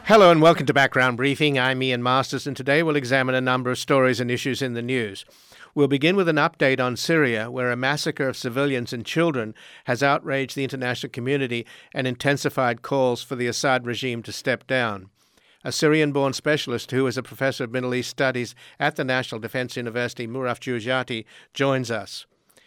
Hello and welcome to Background Briefing. I'm Ian Masters, and today we'll examine a number of stories and issues in the news. We'll begin with an update on Syria, where a massacre of civilians and children has outraged the international community and intensified calls for the Assad regime to step down. A Syrian-born specialist who is a professor of Middle East Studies at the National Defense University, Muraf Jowjati, joins us.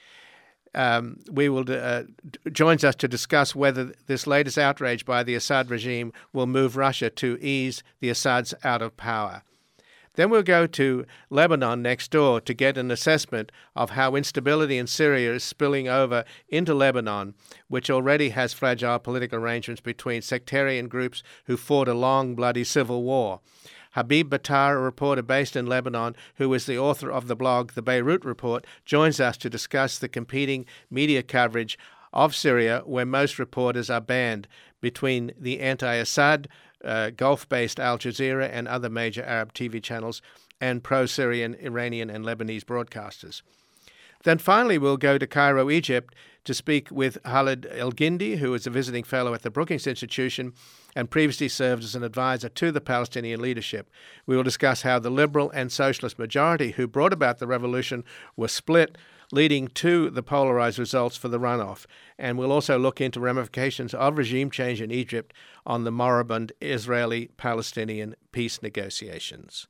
Joins us to discuss whether this latest outrage by the Assad regime will move Russia to ease the Assads out of power. Then we'll go to Lebanon next door to get an assessment of how instability in Syria is spilling over into Lebanon, which already has fragile political arrangements between sectarian groups who fought a long, bloody civil war. Habib Battar, a reporter based in Lebanon, who is the author of the blog The Beirut Report, joins us to discuss the competing media coverage of Syria, where most reporters are banned, between the anti-Assad, Gulf-based Al Jazeera and other major Arab TV channels, and pro-Syrian, Iranian and Lebanese broadcasters. Then finally, we'll go to Cairo, Egypt, to speak with Khalid El-Gindi, who is a visiting fellow at the Brookings Institution and previously served as an advisor to the Palestinian leadership. We will discuss how the liberal and socialist majority who brought about the revolution were split, leading to the polarized results for the runoff. And we'll also look into ramifications of regime change in Egypt on the moribund Israeli-Palestinian peace negotiations.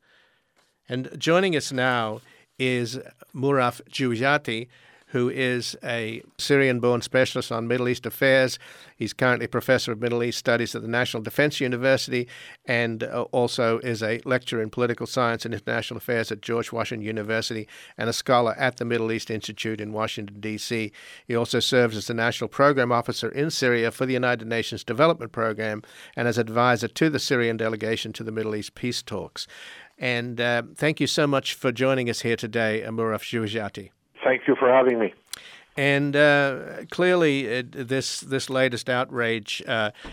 And joining us now is Muraf Jowjati, who is a Syrian-born specialist on Middle East affairs. He's currently professor of Middle East Studies at the National Defense University and also is a lecturer in political science and international affairs at George Washington University and a scholar at the Middle East Institute in Washington, D.C. He also serves as the National Program Officer in Syria for the United Nations Development Program and as advisor to the Syrian delegation to the Middle East peace talks. And thank you so much for joining us here today, Muraf Jowjati. Thank you for having me. And clearly, this latest outrage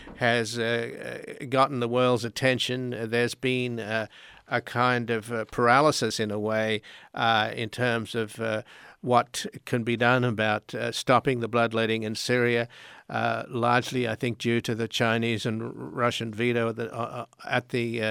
has gotten the world's attention. There's been a kind of paralysis, in a way, in terms of what can be done about stopping the bloodletting in Syria, largely, I think, due to the Chinese and Russian veto at the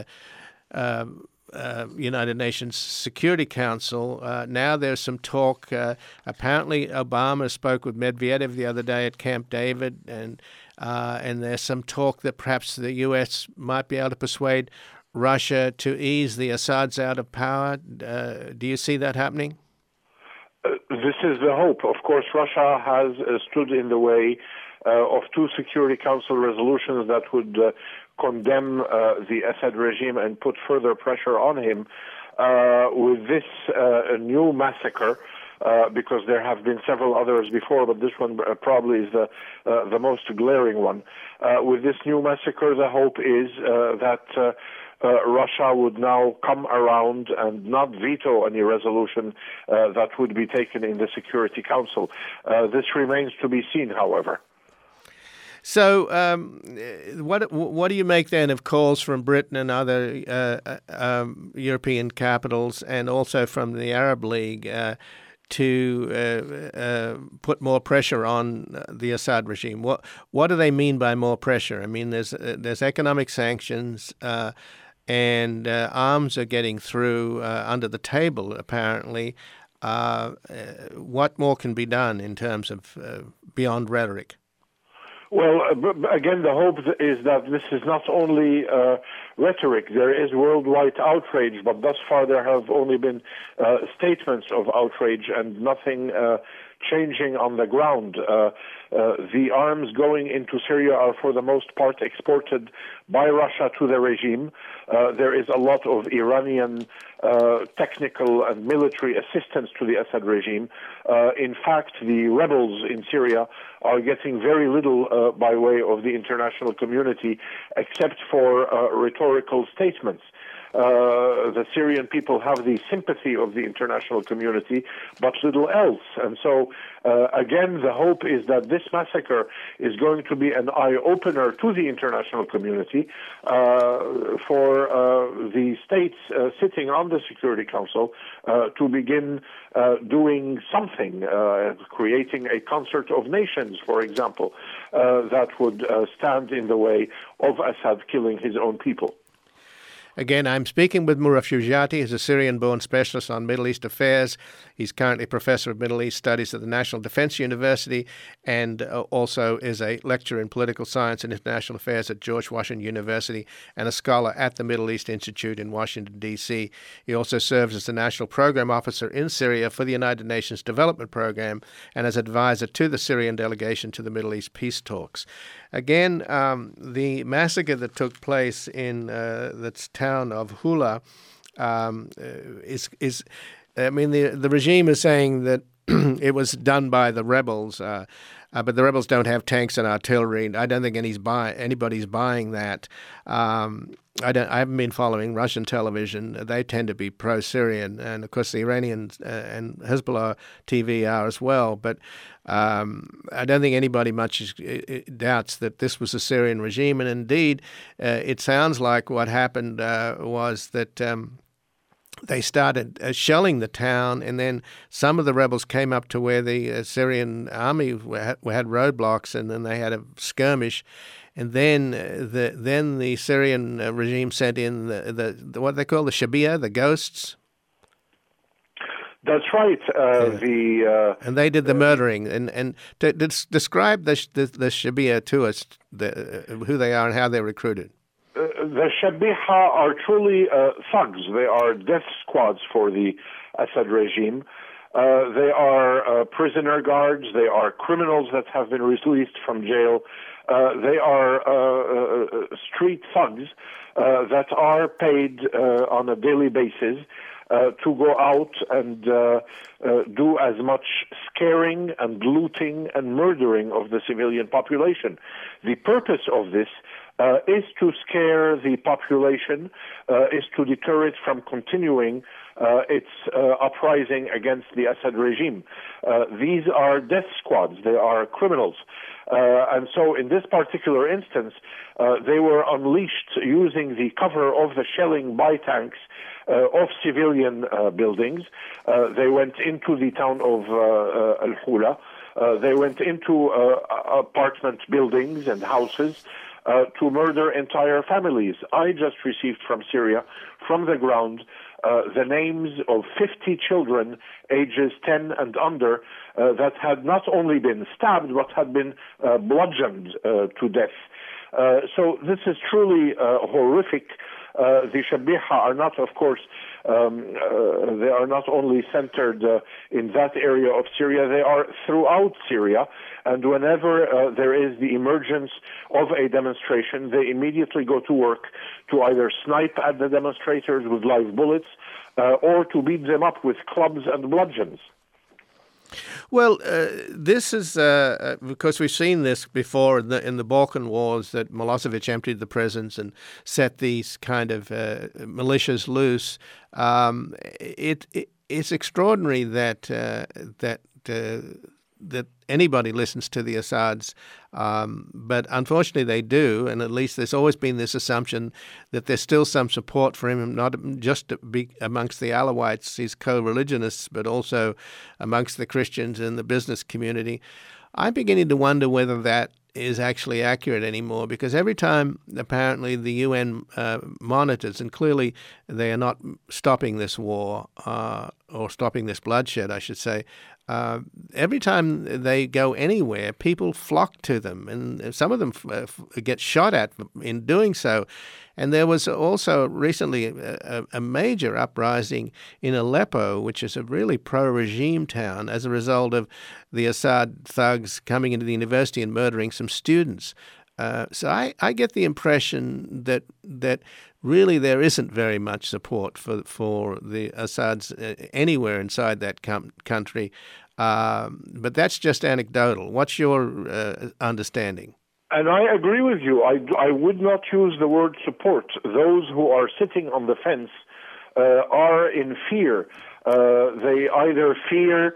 United Nations Security Council. Now there's some talk. Apparently, Obama spoke with Medvedev the other day at Camp David, and there's some talk that perhaps the U.S. might be able to persuade Russia to ease the Assads out of power. Do you see that happening? This is the hope. Of course, Russia has stood in the way of two Security Council resolutions that would condemn the Assad regime and put further pressure on him. With this new massacre, because there have been several others before, but this one probably is the most glaring one. With this new massacre, the hope is that Russia would now come around and not veto any resolution that would be taken in the Security Council. This remains to be seen, however. So what do you make then of calls from Britain and other European capitals and also from the Arab League to put more pressure on the Assad regime? What do they mean by more pressure? I mean, there's economic sanctions and arms are getting through under the table, apparently. What more can be done in terms of beyond rhetoric? Well, again, the hope is that this is not only rhetoric. There is worldwide outrage, but thus far there have only been statements of outrage and nothing changing on the ground. The arms going into Syria are for the most part exported by Russia to the regime. There is a lot of Iranian technical and military assistance to the Assad regime. In fact, the rebels in Syria are getting very little by way of the international community, except for rhetorical statements. The Syrian people have the sympathy of the international community, but little else. And so, again, the hope is that this massacre is going to be an eye-opener to the international community for the states sitting on the Security Council to begin doing something, creating a concert of nations, for example, that would stand in the way of Assad killing his own people. Again, I'm speaking with Murad Khoujati. He's a Syrian-born specialist on Middle East affairs. He's currently professor of Middle East studies at the National Defense University and also is a lecturer in political science and international affairs at George Washington University and a scholar at the Middle East Institute in Washington, D.C. He also serves as the National Program Officer in Syria for the United Nations Development Program and as advisor to the Syrian delegation to the Middle East peace talks. Again, the massacre that took place in the town of Hula is the regime is saying that it was done by the rebels, but the rebels don't have tanks and artillery. I don't think anybody's buying that. I haven't been following Russian television. They tend to be pro-Syrian, and of course the Iranians and Hezbollah TV are as well. But I don't think anybody much doubts that this was a Syrian regime. And indeed, it sounds like what happened was that they started shelling the town, and then some of the rebels came up to where the Syrian army had roadblocks, and then they had a skirmish. And then the Syrian regime sent in the what they call the Shabia, the ghosts. That's right. And they did the murdering. And to describe the Shabia to us, who they are and how they're recruited. The Shabiha are truly thugs. They are death squads for the Assad regime. They are prisoner guards. They are criminals that have been released from jail. They are street thugs that are paid on a daily basis to go out and do as much scaring and looting and murdering of the civilian population. The purpose of this is to scare the population, is to deter it from continuing its uprising against the Assad regime. These are death squads. They are criminals. And so in this particular instance, they were unleashed using the cover of the shelling by tanks of civilian buildings. They went into the town of Al-Hula. They went into apartment buildings and houses to murder entire families. I just received from Syria, from the ground, the names of 50 children ages 10 and under that had not only been stabbed but had been bludgeoned to death. So this is truly horrific. The Shabiha are not, of course, they are not only centered in that area of Syria, they are throughout Syria. And whenever there is the emergence of a demonstration, they immediately go to work to either snipe at the demonstrators with live bullets or to beat them up with clubs and bludgeons. Well, this is because we've seen this before in the Balkan Wars, that Milosevic emptied the prisons and set these kind of militias loose. It's extraordinary that anybody listens to the Assads, but unfortunately they do, and at least there's always been this assumption that there's still some support for him, not just to be amongst the Alawites, his co-religionists, but also amongst the Christians and the business community. I'm beginning to wonder whether that is actually accurate anymore, because every time apparently the UN monitors, and clearly they are not stopping this war or stopping this bloodshed, I should say, every time they go anywhere, people flock to them, and some of them get shot at in doing so. And there was also recently a major uprising in Aleppo, which is a really pro-regime town, as a result of the Assad thugs coming into the university and murdering some students. So I get the impression that really there isn't very much support for the Assads anywhere inside that country. But that's just anecdotal. What's your understanding? And I agree with you. I would not use the word support. Those who are sitting on the fence are in fear. They either fear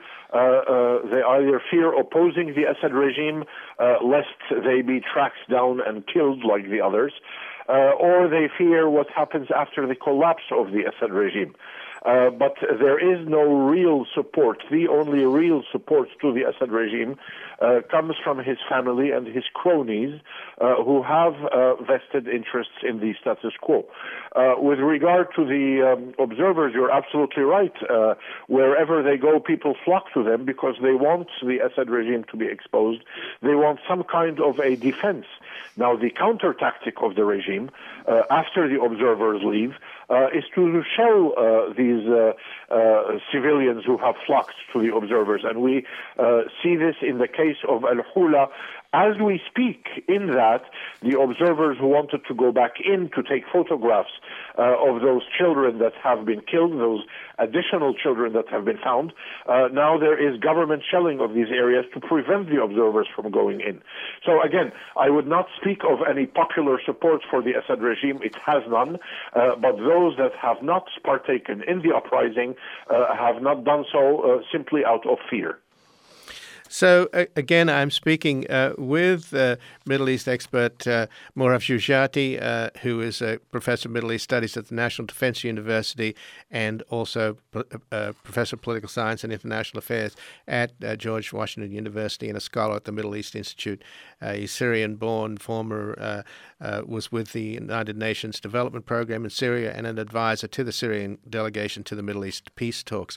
opposing the Assad regime, lest they be tracked down and killed like the others, or they fear what happens after the collapse of the Assad regime. but there is no real support. The only real support to the Assad regime comes from his family and his cronies who have vested interests in the status quo. With regard to the observers, you're absolutely right. Wherever they go, people flock to them because they want the Assad regime to be exposed. They want some kind of a defense. Now, the counter tactic of the regime, after the observers leave, is to shell these civilians who have flocked to the observers. And we see this in the case of Al-Hula. As we speak, in that, the observers who wanted to go back in to take photographs of those children that have been killed, those additional children that have been found, now there is government shelling of these areas to prevent the observers from going in. So again, I would not speak of any popular support for the Assad regime. It has none. But those that have not partaken in the uprising have not done so simply out of fear. So, again, I'm speaking with Middle East expert Mouraf Joujati, who is a professor of Middle East Studies at the National Defense University and also professor of political science and international affairs at George Washington University and a scholar at the Middle East Institute. He's Syrian-born, was with the United Nations Development Program in Syria and an advisor to the Syrian delegation to the Middle East peace talks.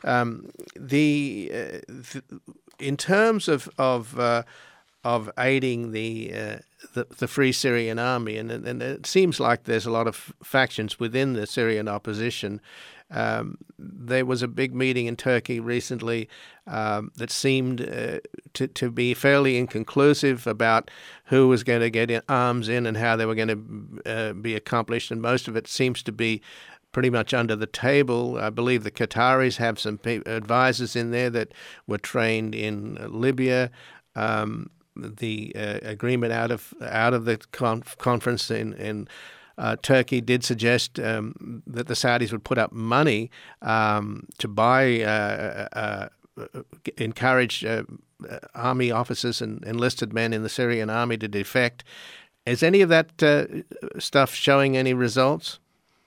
In terms of aiding the Free Syrian Army, and it seems like there's a lot of factions within the Syrian opposition. There was a big meeting in Turkey recently that seemed to be fairly inconclusive about who was going to get arms in and how they were going to be accomplished, and most of it seems to be pretty much under the table. I believe the Qataris have some advisors in there that were trained in Libya. The agreement out of the conference in Turkey did suggest that the Saudis would put up money to buy, encourage army officers and enlisted men in the Syrian army to defect. Is any of that stuff showing any results?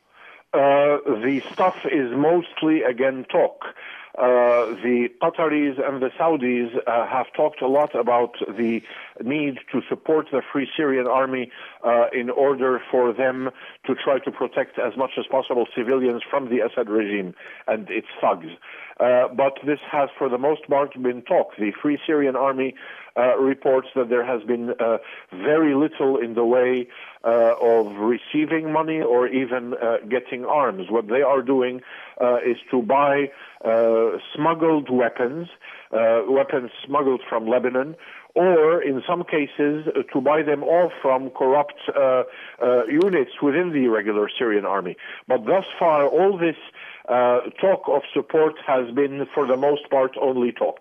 The stuff is mostly, again, talk. The Qataris and the Saudis have talked a lot about the need to support the Free Syrian Army in order for them to try to protect as much as possible civilians from the Assad regime and its thugs. But this has, for the most part, been talk. The Free Syrian Army reports that there has been very little in the way of receiving money or even getting arms. What they are doing is to buy smuggled weapons smuggled from Lebanon, or in some cases to buy them off from corrupt units within the regular Syrian army. But thus far, all this talk of support has been, for the most part, only talk.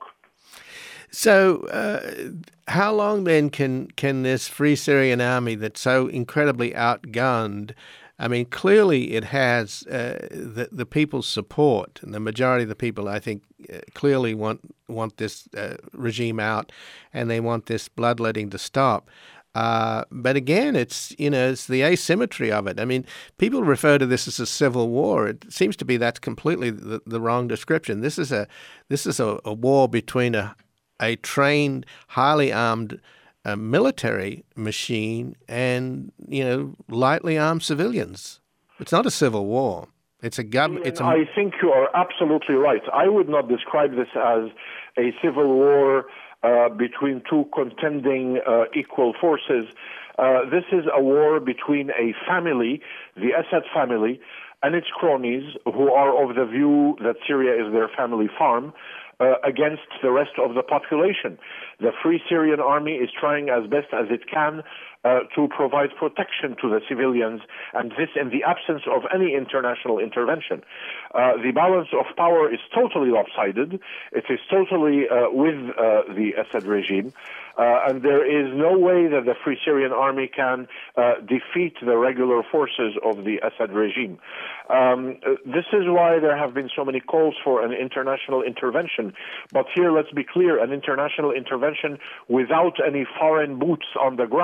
So how long then can this Free Syrian Army that's so incredibly outgunned, I mean, clearly it has the people's support, and the majority of the people, I think, clearly want this regime out, and they want this bloodletting to stop. But again, it's the asymmetry of it. I mean, people refer to this as a civil war. It seems to be that's completely the wrong description. This is a war between a trained, highly armed military machine and lightly armed civilians. It's not a civil war. It's a government. I think you are absolutely right. I would not describe this as a civil war between two contending equal forces. This is a war between a family, the Assad family, and its cronies, who are of the view that Syria is their family farm, against the rest of the population. The Free Syrian Army is trying as best as it can to provide protection to the civilians, and this in the absence of any international intervention. The balance of power is totally lopsided. It is totally with the Assad regime. And there is no way that the Free Syrian Army can defeat the regular forces of the Assad regime. This is why there have been so many calls for an international intervention. But here, let's be clear, an international intervention without any foreign boots on the ground.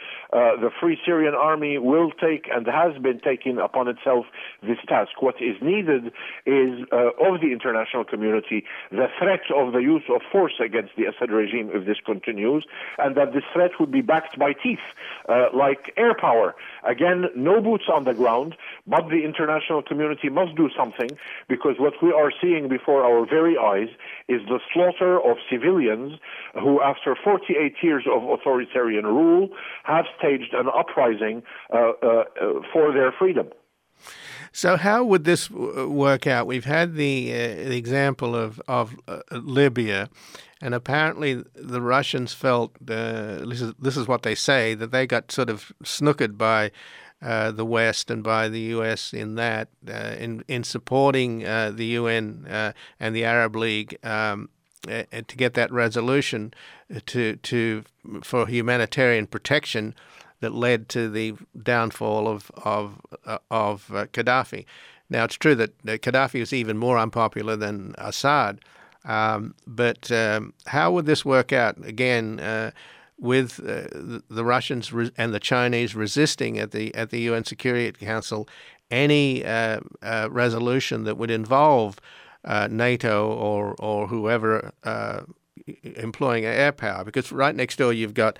the Free Syrian Army will take and has been taking upon itself this task. What is needed is of the international community the threat of the use of force against the Assad regime if this continues, and that this threat would be backed by teeth, like air power. Again, no boots on the ground, but the international community must do something, because what we are seeing before our very eyes is the slaughter of civilians who, after 48 years of authoritarian rule, have staged an uprising for their freedom. So how would this work out? We've had the example of Libya, and apparently the Russians felt, this is what they say, that they got sort of snookered by the West and by the U.S. in that, in supporting the UN and the Arab League to get that resolution for humanitarian protection that led to the downfall of Gaddafi. Now, it's true that Gaddafi was even more unpopular than Assad, but how would this work out again with the Russians and the Chinese resisting at the UN Security Council any resolution that would involve NATO or whoever employing air power? Because right next door you've got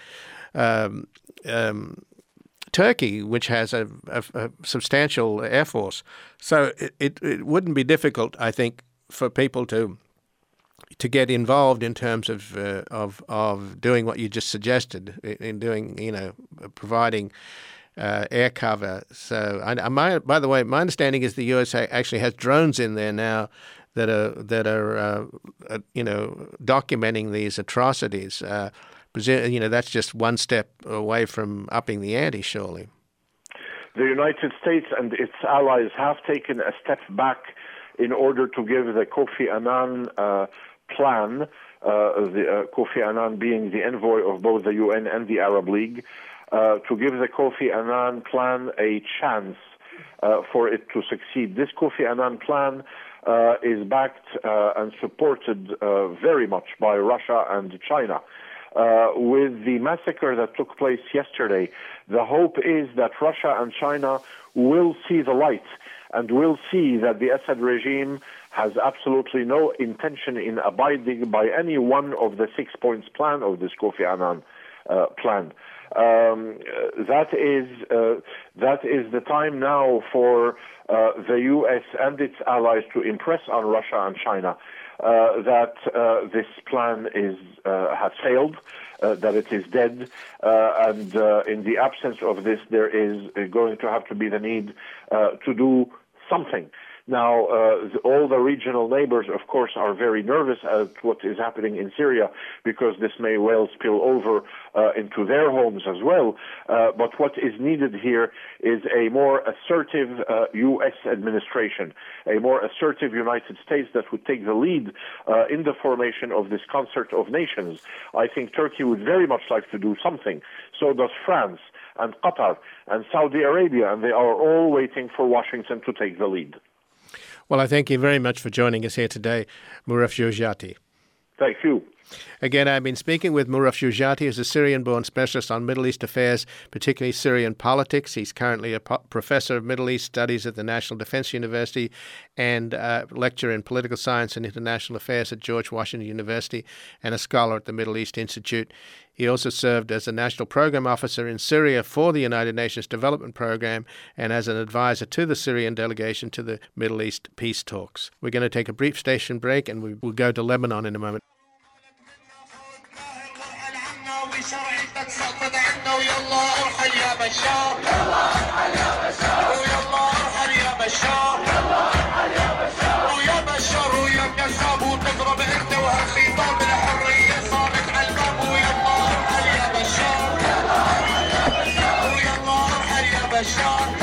Turkey, which has a substantial air force. So it wouldn't be difficult, I think, for people to get involved in terms of doing what you just suggested, in doing, providing air cover. So, by the way, my understanding is the USA actually has drones in there now that are documenting these atrocities. That's just one step away from upping the ante, surely. The United States and its allies have taken a step back in order to give the Kofi Annan plan, Kofi Annan being the envoy of both the UN and the Arab League, to give the Kofi Annan plan a chance for it to succeed. This Kofi Annan plan is backed and supported very much by Russia and China. With the massacre that took place yesterday, the hope is that Russia and China will see the light and will see that the Assad regime has absolutely no intention in abiding by any one of the 6 points plan of this Kofi Annan plan. That is the time now for the U.S. and its allies to impress on Russia and China that this plan has failed, that it is dead, and in the absence of this, there is going to have to be the need to do something. Now, all the regional neighbors, of course, are very nervous at what is happening in Syria, because this may well spill over into their homes as well. But what is needed here is a more assertive U.S. administration, a more assertive United States that would take the lead in the formation of this concert of nations. I think Turkey would very much like to do something. So does France and Qatar and Saudi Arabia, and they are all waiting for Washington to take the lead. Well, I thank you very much for joining us here today, Mouraf Joujati. Thank you. Again, I've been speaking with Mouraf Joujati, who's a Syrian-born specialist on Middle East affairs, particularly Syrian politics. He's currently a professor of Middle East studies at the National Defense University and lecturer in political science and international affairs at George Washington University, and a scholar at the Middle East Institute. He also served as a national program officer in Syria for the United Nations Development Program and as an advisor to the Syrian delegation to the Middle East peace talks. We're going to take a brief station break, and we'll go to Lebanon in a moment. Bashar.